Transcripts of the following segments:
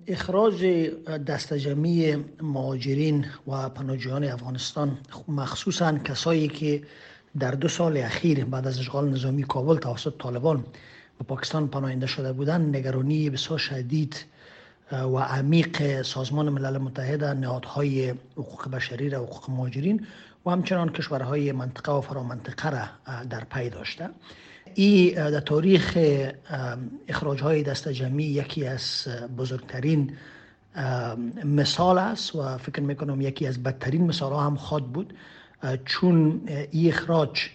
اخراج دسته‌جمعی مهاجرین و پناهجویان افغانستان، مخصوصاً کسایی که در 2 سال اخیر بعد از اشغال نظامی کابل توسط طالبان به پاکستان پناهنده شده بودند، نگرانی بسیار شدید و عمیق سازمان ملل متحد، نهادهای حقوق بشری و حقوق مهاجرین و همچنان کشورهای منطقه و فرامنطقه را در پی داشته. این در تاریخ اخراج‌های دسته‌جمعی یکی از بزرگترین مثال است و فکر میکنم یکی از بدترین مثال ها هم خواهد بود، چون این اخراج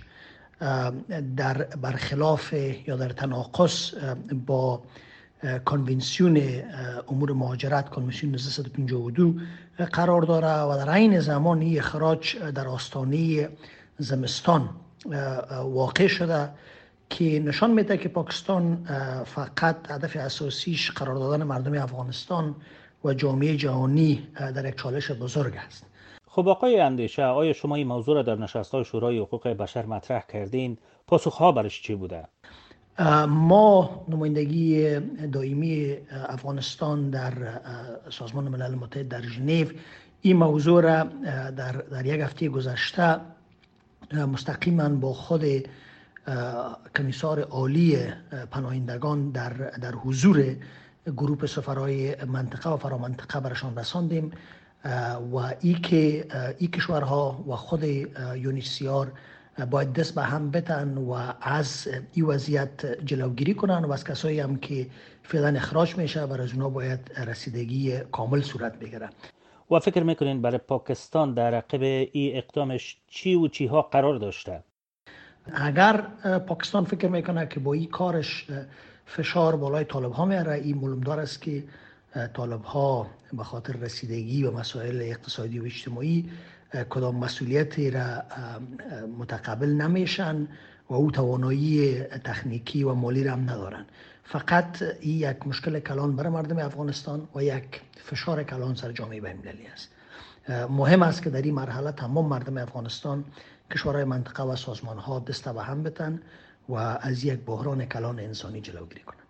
برخلاف یا در تناقض با کنونسیون امور مهاجرت، کنونسیون 352 قرار داره و در عین زمان این اخراج در آستانه زمستان واقع شده که نشان میده که پاکستان فقط هدف اساسیش قرار دادن مردم افغانستان و جامعه جهانی در یک چالش بزرگ است. خب آقای اندیشه، آیا شما این موضوع را در نشست‌های شورای حقوق بشر مطرح کردین؟ پاسخ‌ها برش چی بوده؟ ما نمایندگی دائمی افغانستان در سازمان ملل متحد در ژنو این موضوع را در یک هفته گذشته مستقیما با خود کمیسار عالی پناهندگان در حضور گروه سفرهای منطقه و فرامنطقه برشان رساندیم و این کشورها و خود یونیسیار باید دست به هم بتن و از این وضعیت جلوگیری کنن و از کسایی هم که فعلا اخراج میشه و از اونا باید رسیدگی کامل صورت بگیره. و فکر میکنین برای پاکستان در عقب این اقدامش چی و چیها قرار داشته؟ اگر پاکستان فکر میکنه که با این کارش فشار بالای طالب ها میاره، این معلومدار است که طالب ها به خاطر رسیدگی به مسائل اقتصادی و اجتماعی کدام مسئولیتی را متقبل نمیشن و او توانایی تکنیکی و مالی را هم ندارن. فقط این یک مشکل کلان برای مردم افغانستان و یک فشار کلان سر جامعه بین‌المللی است. مهم است که در این مرحله تمام مردم افغانستان، کشورهای منطقه و سازمان ها دست به هم بتن و از یک بحران کلان انسانی جلوگیری کنند.